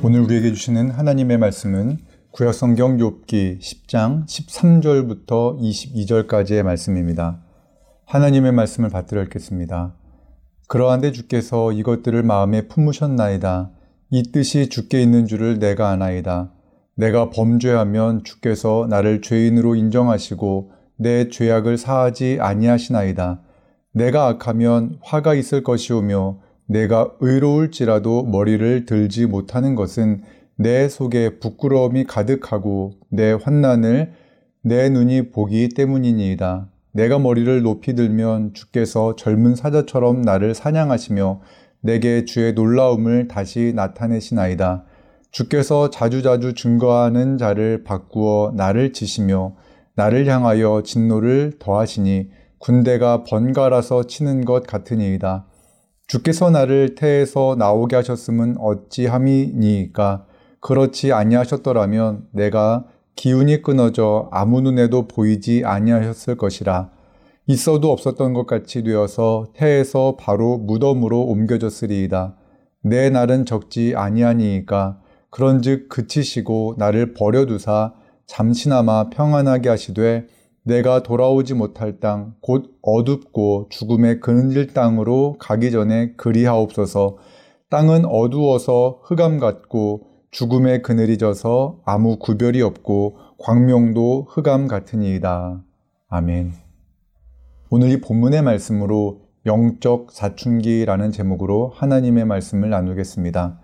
오늘 우리에게 주시는 하나님의 말씀은 구약성경 욥기 10장 13절부터 22절까지의 말씀입니다. 하나님의 말씀을 받들어 읽겠습니다. 그러한데 주께서 이것들을 마음에 품으셨나이다. 이 뜻이 주께 있는 줄을 내가 아나이다. 내가 범죄하면 주께서 나를 죄인으로 인정하시고 내 죄악을 사하지 아니하시나이다. 내가 악하면 화가 있을 것이오며 내가 의로울지라도 머리를 들지 못하는 것은 내 속에 부끄러움이 가득하고 내 환난을 내 눈이 보기 때문이니이다. 내가 머리를 높이 들면 주께서 젊은 사자처럼 나를 사냥하시며 내게 주의 놀라움을 다시 나타내시나이다. 주께서 자주자주 증거하는 자를 바꾸어 나를 치시며 나를 향하여 진노를 더하시니 군대가 번갈아서 치는 것 같으니이다. 주께서 나를 태에서 나오게 하셨음은 어찌함이니이까. 그렇지 아니하셨더라면 내가 기운이 끊어져 아무 눈에도 보이지 아니하셨을 것이라. 있어도 없었던 것 같이 되어서 태에서 바로 무덤으로 옮겨졌으리이다. 내 날은 적지 아니하니이까. 그런즉 그치시고 나를 버려두사 잠시나마 평안하게 하시되 내가 돌아오지 못할 땅 곧 어둡고 죽음의 그늘질 땅으로 가기 전에 그리하옵소서. 땅은 어두워서 흑암 같고 죽음의 그늘이 져서 아무 구별이 없고 광명도 흑암 같으니이다. 아멘. 오늘 이 본문의 말씀으로 영적 사춘기라는 제목으로 하나님의 말씀을 나누겠습니다.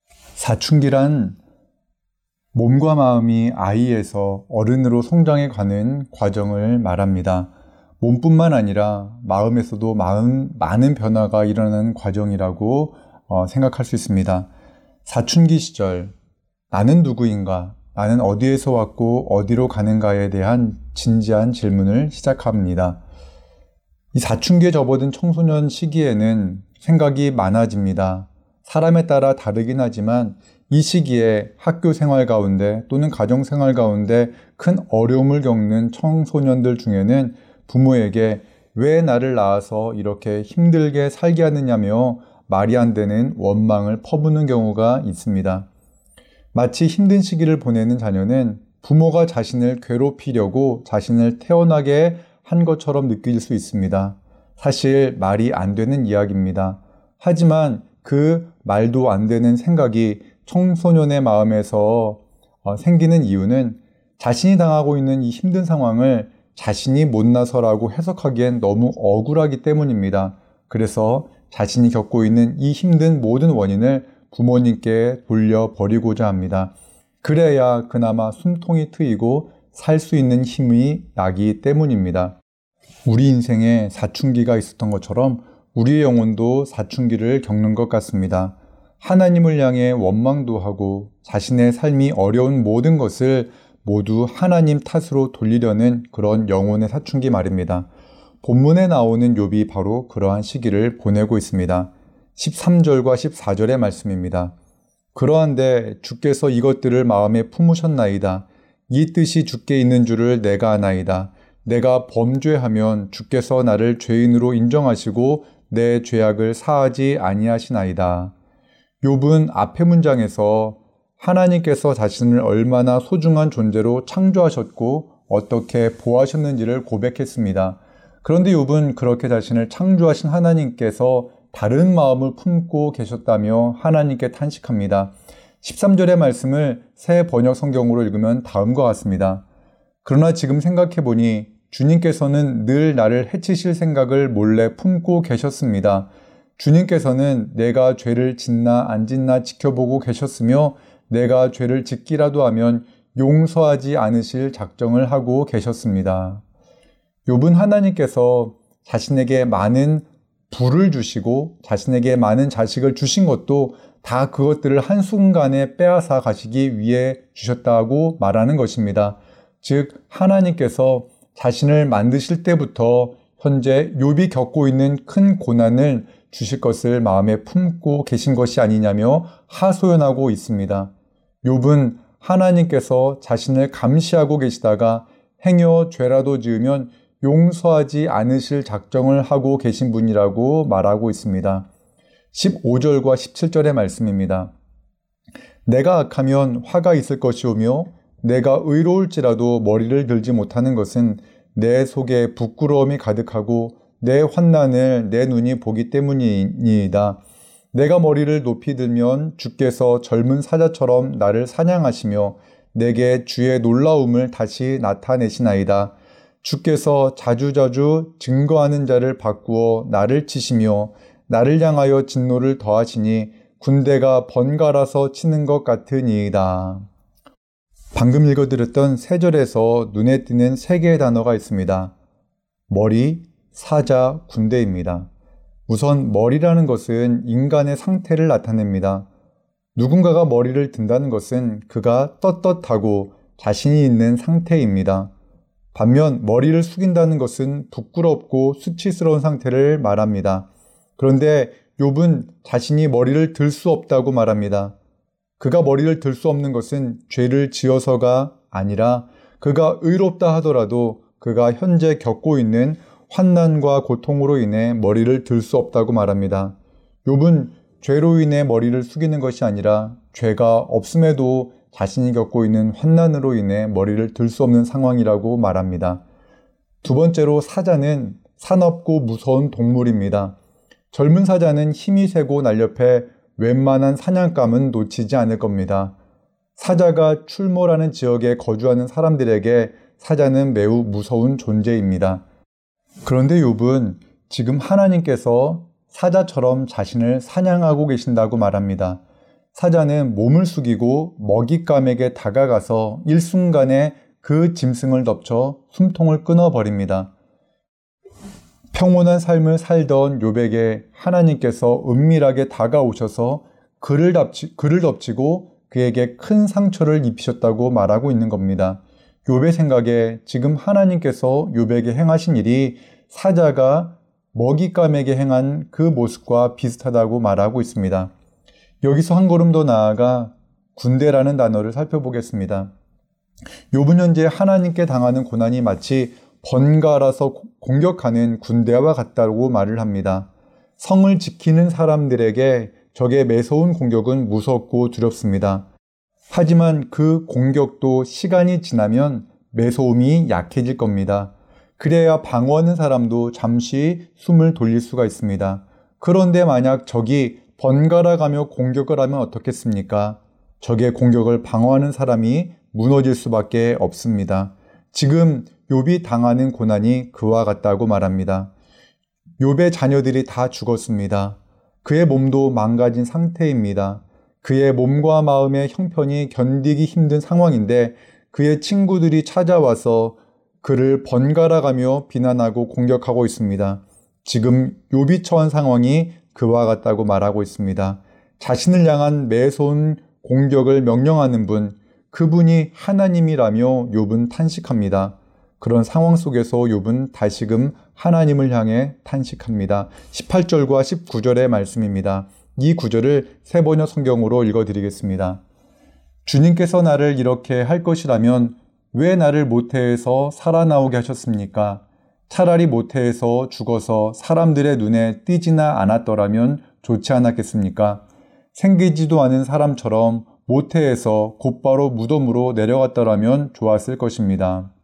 사춘기란 몸과 마음이 아이에서 어른으로 성장해 가는 과정을 말합니다. 몸뿐만 아니라 마음에서도 많은 변화가 일어나는 과정이라고 생각할 수 있습니다. 사춘기 시절, 나는 누구인가? 나는 어디에서 왔고 어디로 가는가에 대한 진지한 질문을 시작합니다. 이 사춘기에 접어든 청소년 시기에는 생각이 많아집니다. 사람에 따라 다르긴 하지만 이 시기에 학교 생활 가운데 또는 가정 생활 가운데 큰 어려움을 겪는 청소년들 중에는 부모에게 왜 나를 낳아서 이렇게 힘들게 살게 하느냐며 말이 안 되는 원망을 퍼부는 경우가 있습니다. 마치 힘든 시기를 보내는 자녀는 부모가 자신을 괴롭히려고 자신을 태어나게 한 것처럼 느낄 수 있습니다. 사실 말이 안 되는 이야기입니다. 하지만 그 말도 안 되는 생각이 청소년의 마음에서 생기는 이유는 자신이 당하고 있는 이 힘든 상황을 자신이 못나서라고 해석하기엔 너무 억울하기 때문입니다. 그래서 자신이 겪고 있는 이 힘든 모든 원인을 부모님께 돌려버리고자 합니다. 그래야 그나마 숨통이 트이고 살 수 있는 힘이 나기 때문입니다. 우리 인생에 사춘기가 있었던 것처럼 우리의 영혼도 사춘기를 겪는 것 같습니다. 하나님을 향해 원망도 하고 자신의 삶이 어려운 모든 것을 모두 하나님 탓으로 돌리려는 그런 영혼의 사춘기 말입니다. 본문에 나오는 욥이 바로 그러한 시기를 보내고 있습니다. 13절과 14절의 말씀입니다. 그러한데 주께서 이것들을 마음에 품으셨나이다. 이 뜻이 주께 있는 줄을 내가 아나이다. 내가 범죄하면 주께서 나를 죄인으로 인정하시고 내 죄악을 사하지 아니하시나이다. 욥은 앞의 문장에서 하나님께서 자신을 얼마나 소중한 존재로 창조하셨고 어떻게 보호하셨는지를 고백했습니다. 그런데 욥은 그렇게 자신을 창조하신 하나님께서 다른 마음을 품고 계셨다며 하나님께 탄식합니다. 13절의 말씀을 새 번역 성경으로 읽으면 다음과 같습니다. 그러나 지금 생각해보니 주님께서는 늘 나를 해치실 생각을 몰래 품고 계셨습니다. 주님께서는 내가 죄를 짓나 안 짓나 지켜보고 계셨으며 내가 죄를 짓기라도 하면 용서하지 않으실 작정을 하고 계셨습니다. 욥은 하나님께서 자신에게 많은 부를 주시고 자신에게 많은 자식을 주신 것도 다 그것들을 한순간에 빼앗아 가시기 위해 주셨다고 말하는 것입니다. 즉 하나님께서 자신을 만드실 때부터 현재 욥이 겪고 있는 큰 고난을 주실 것을 마음에 품고 계신 것이 아니냐며 하소연하고 있습니다. 욥은 하나님께서 자신을 감시하고 계시다가 행여 죄라도 지으면 용서하지 않으실 작정을 하고 계신 분이라고 말하고 있습니다. 15절과 17절의 말씀입니다. 내가 악하면 화가 있을 것이오며 내가 의로울지라도 머리를 들지 못하는 것은 내 속에 부끄러움이 가득하고 내 환난을 내 눈이 보기 때문이니이다. 내가 머리를 높이 들면 주께서 젊은 사자처럼 나를 사냥하시며 내게 주의 놀라움을 다시 나타내시나이다. 주께서 자주자주 증거하는 자를 바꾸어 나를 치시며 나를 향하여 진노를 더하시니 군대가 번갈아서 치는 것 같으니이다. 방금 읽어드렸던 세 절에서 눈에 띄는 세 개의 단어가 있습니다. 머리, 사자, 군대입니다. 우선 머리라는 것은 인간의 상태를 나타냅니다. 누군가가 머리를 든다는 것은 그가 떳떳하고 자신이 있는 상태입니다. 반면 머리를 숙인다는 것은 부끄럽고 수치스러운 상태를 말합니다. 그런데 욥은 자신이 머리를 들 수 없다고 말합니다. 그가 머리를 들 수 없는 것은 죄를 지어서가 아니라 그가 의롭다 하더라도 그가 현재 겪고 있는 환난과 고통으로 인해 머리를 들 수 없다고 말합니다. 욥은 죄로 인해 머리를 숙이는 것이 아니라 죄가 없음에도 자신이 겪고 있는 환난으로 인해 머리를 들 수 없는 상황이라고 말합니다. 두 번째로 사자는 사납고 무서운 동물입니다. 젊은 사자는 힘이 세고 날렵해 웬만한 사냥감은 놓치지 않을 겁니다. 사자가 출몰하는 지역에 거주하는 사람들에게 사자는 매우 무서운 존재입니다. 그런데 욥은 지금 하나님께서 사자처럼 자신을 사냥하고 계신다고 말합니다. 사자는 몸을 숙이고 먹잇감에게 다가가서 일순간에 그 짐승을 덮쳐 숨통을 끊어버립니다. 평온한 삶을 살던 욥에게 하나님께서 은밀하게 다가오셔서 그를 덮치고 그에게 큰 상처를 입히셨다고 말하고 있는 겁니다. 욥의 생각에 지금 하나님께서 욥에게 행하신 일이 사자가 먹잇감에게 행한 그 모습과 비슷하다고 말하고 있습니다. 여기서 한 걸음 더 나아가 군대라는 단어를 살펴보겠습니다. 욥은 현재 하나님께 당하는 고난이 마치 번갈아서 공격하는 군대와 같다고 말을 합니다. 성을 지키는 사람들에게 적의 매서운 공격은 무섭고 두렵습니다. 하지만 그 공격도 시간이 지나면 매서움이 약해질 겁니다. 그래야 방어하는 사람도 잠시 숨을 돌릴 수가 있습니다. 그런데 만약 적이 번갈아 가며 공격을 하면 어떻겠습니까? 적의 공격을 방어하는 사람이 무너질 수밖에 없습니다. 지금 욥이 당하는 고난이 그와 같다고 말합니다. 욥의 자녀들이 다 죽었습니다. 그의 몸도 망가진 상태입니다. 그의 몸과 마음의 형편이 견디기 힘든 상황인데 그의 친구들이 찾아와서 그를 번갈아가며 비난하고 공격하고 있습니다. 지금 욥이 처한 상황이 그와 같다고 말하고 있습니다. 자신을 향한 매서운 공격을 명령하는 분, 그분이 하나님이라며 욥은 탄식합니다. 그런 상황 속에서 욥은 다시금 하나님을 향해 탄식합니다. 18절과 19절의 말씀입니다. 이 구절을 세번역 성경으로 읽어드리겠습니다. 주님께서 나를 이렇게 할 것이라면 왜 나를 모태에서 살아나오게 하셨습니까? 차라리 모태에서 죽어서 사람들의 눈에 띄지나 않았더라면 좋지 않았겠습니까? 생기지도 않은 사람처럼 모태에서 곧바로 무덤으로 내려갔더라면 좋았을 것입니다.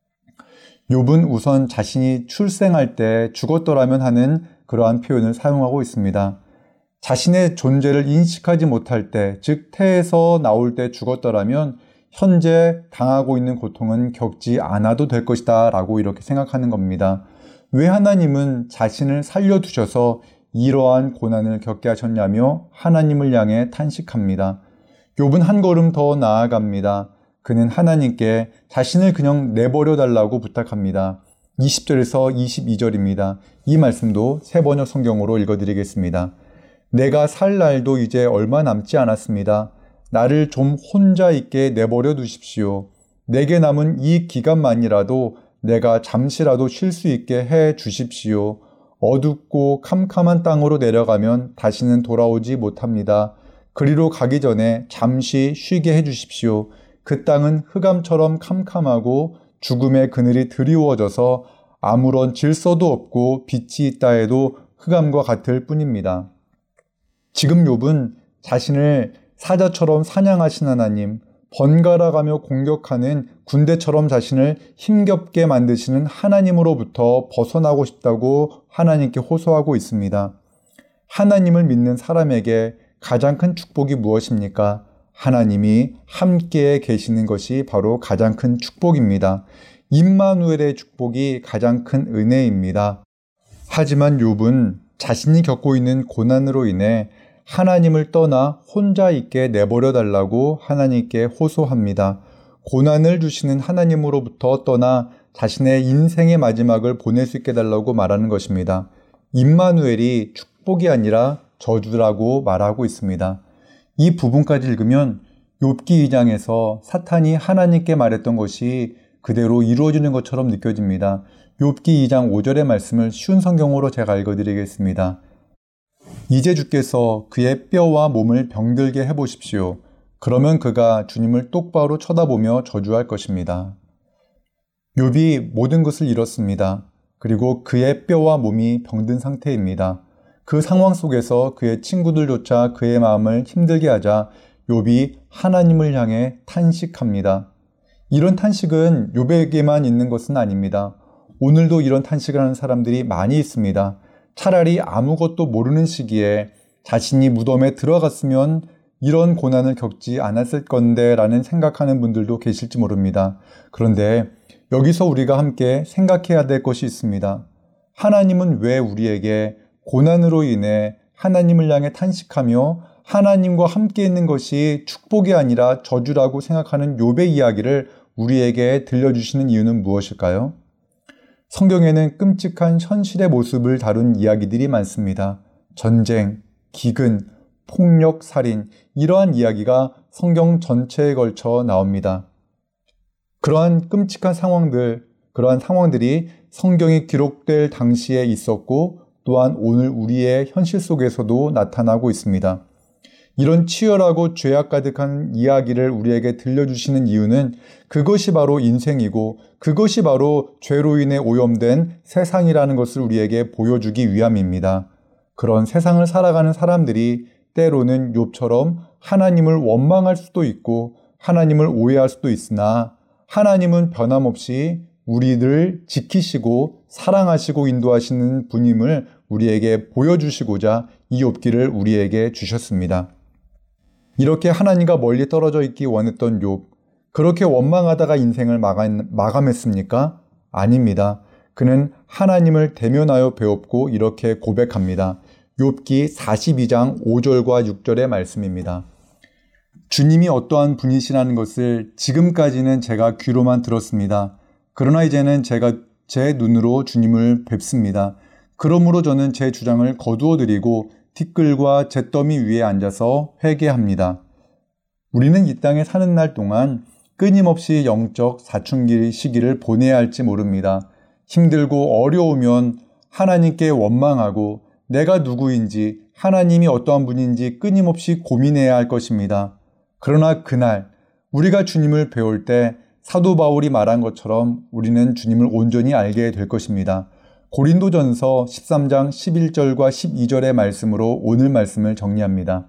욥은 우선 자신이 출생할 때 죽었더라면 하는 그러한 표현을 사용하고 있습니다. 자신의 존재를 인식하지 못할 때, 즉 태에서 나올 때 죽었더라면 현재 당하고 있는 고통은 겪지 않아도 될 것이다 라고 이렇게 생각하는 겁니다. 왜 하나님은 자신을 살려두셔서 이러한 고난을 겪게 하셨냐며 하나님을 향해 탄식합니다. 욥은 한 걸음 더 나아갑니다. 그는 하나님께 자신을 그냥 내버려 달라고 부탁합니다. 20절에서 22절입니다. 이 말씀도 세번역 성경으로 읽어드리겠습니다. 내가 살 날도 이제 얼마 남지 않았습니다. 나를 좀 혼자 있게 내버려 두십시오. 내게 남은 이 기간만이라도 내가 잠시라도 쉴 수 있게 해 주십시오. 어둡고 캄캄한 땅으로 내려가면 다시는 돌아오지 못합니다. 그리로 가기 전에 잠시 쉬게 해 주십시오. 그 땅은 흑암처럼 캄캄하고 죽음의 그늘이 드리워져서 아무런 질서도 없고 빛이 있다 해도 흑암과 같을 뿐입니다. 지금 욥은 자신을 사자처럼 사냥하신 하나님, 번갈아가며 공격하는 군대처럼 자신을 힘겹게 만드시는 하나님으로부터 벗어나고 싶다고 하나님께 호소하고 있습니다. 하나님을 믿는 사람에게 가장 큰 축복이 무엇입니까? 하나님이 함께 계시는 것이 바로 가장 큰 축복입니다. 임마누엘의 축복이 가장 큰 은혜입니다. 하지만 욥은 자신이 겪고 있는 고난으로 인해 하나님을 떠나 혼자 있게 내버려 달라고 하나님께 호소합니다. 고난을 주시는 하나님으로부터 떠나 자신의 인생의 마지막을 보낼 수 있게 달라고 말하는 것입니다. 임마누엘이 축복이 아니라 저주라고 말하고 있습니다. 이 부분까지 읽으면 욥기 2장에서 사탄이 하나님께 말했던 것이 그대로 이루어지는 것처럼 느껴집니다. 욥기 2장 5절의 말씀을 쉬운 성경으로 제가 읽어드리겠습니다. 이제 주께서 그의 뼈와 몸을 병들게 해보십시오. 그러면 그가 주님을 똑바로 쳐다보며 저주할 것입니다. 욥이 모든 것을 잃었습니다. 그리고 그의 뼈와 몸이 병든 상태입니다. 그 상황 속에서 그의 친구들조차 그의 마음을 힘들게 하자 욥이 하나님을 향해 탄식합니다. 이런 탄식은 욥에게만 있는 것은 아닙니다. 오늘도 이런 탄식을 하는 사람들이 많이 있습니다. 차라리 아무것도 모르는 시기에 자신이 무덤에 들어갔으면 이런 고난을 겪지 않았을 건데 라는 생각하는 분들도 계실지 모릅니다. 그런데 여기서 우리가 함께 생각해야 될 것이 있습니다. 하나님은 왜 우리에게 고난으로 인해 하나님을 향해 탄식하며 하나님과 함께 있는 것이 축복이 아니라 저주라고 생각하는 욥의 이야기를 우리에게 들려주시는 이유는 무엇일까요? 성경에는 끔찍한 현실의 모습을 다룬 이야기들이 많습니다. 전쟁, 기근, 폭력, 살인, 이러한 이야기가 성경 전체에 걸쳐 나옵니다. 그러한 끔찍한 상황들, 그러한 상황들이 성경이 기록될 당시에 있었고 또한 오늘 우리의 현실 속에서도 나타나고 있습니다. 이런 치열하고 죄악 가득한 이야기를 우리에게 들려주시는 이유는 그것이 바로 인생이고 그것이 바로 죄로 인해 오염된 세상이라는 것을 우리에게 보여주기 위함입니다. 그런 세상을 살아가는 사람들이 때로는 욥처럼 하나님을 원망할 수도 있고 하나님을 오해할 수도 있으나 하나님은 변함없이 우리를 지키시고 사랑하시고 인도하시는 분임을 우리에게 보여주시고자 이 욥기를 우리에게 주셨습니다. 이렇게 하나님과 멀리 떨어져 있기 원했던 욥, 그렇게 원망하다가 인생을 마감했습니까? 아닙니다. 그는 하나님을 대면하여 배웠고 이렇게 고백합니다. 욥기 42장 5절과 6절의 말씀입니다. 주님이 어떠한 분이시라는 것을 지금까지는 제가 귀로만 들었습니다. 그러나 이제는 제가 제 눈으로 주님을 뵙습니다. 그러므로 저는 제 주장을 거두어 드리고 티끌과 잿더미 위에 앉아서 회개합니다. 우리는 이 땅에 사는 날 동안 끊임없이 영적 사춘기 시기를 보내야 할지 모릅니다. 힘들고 어려우면 하나님께 원망하고 내가 누구인지 하나님이 어떠한 분인지 끊임없이 고민해야 할 것입니다. 그러나 그날 우리가 주님을 배울 때 사도 바울이 말한 것처럼 우리는 주님을 온전히 알게 될 것입니다. 고린도전서 13장 11절과 12절의 말씀으로 오늘 말씀을 정리합니다.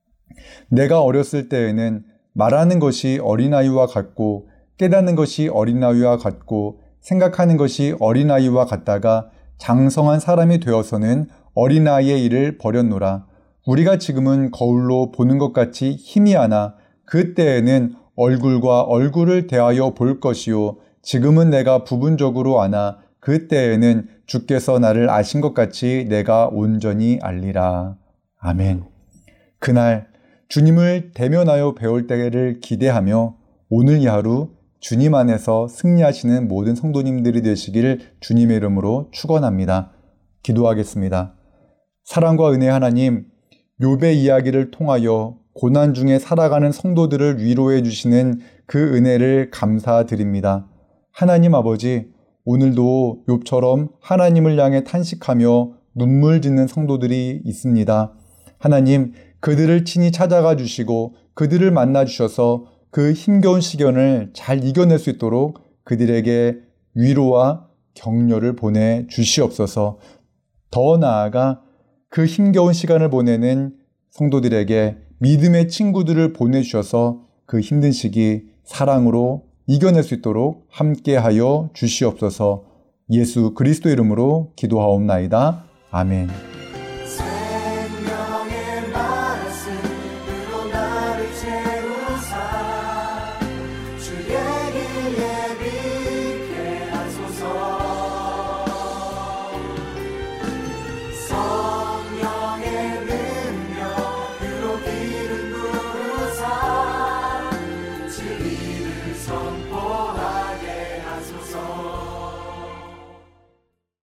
내가 어렸을 때에는 말하는 것이 어린아이와 같고 깨닫는 것이 어린아이와 같고 생각하는 것이 어린아이와 같다가 장성한 사람이 되어서는 어린아이의 일을 버렸노라. 우리가 지금은 거울로 보는 것 같이 희미하나 그때에는 얼굴과 얼굴을 대하여 볼 것이요 지금은 내가 부분적으로 아나 그때에는 주께서 나를 아신 것 같이 내가 온전히 알리라. 아멘. 그날 주님을 대면하여 배울 때를 기대하며 오늘 이 하루 주님 안에서 승리하시는 모든 성도님들이 되시길 주님의 이름으로 축원합니다. 기도하겠습니다. 사랑과 은혜 하나님, 욥의 이야기를 통하여 고난 중에 살아가는 성도들을 위로해 주시는 그 은혜를 감사드립니다. 하나님 아버지, 오늘도 욥처럼 하나님을 향해 탄식하며 눈물 짓는 성도들이 있습니다. 하나님, 그들을 친히 찾아가 주시고 그들을 만나 주셔서 그 힘겨운 시련을 잘 이겨낼 수 있도록 그들에게 위로와 격려를 보내 주시옵소서. 더 나아가 그 힘겨운 시간을 보내는 성도들에게 믿음의 친구들을 보내주셔서 그 힘든 시기 사랑으로 이겨낼 수 있도록 함께하여 주시옵소서. 예수 그리스도 이름으로 기도하옵나이다. 아멘.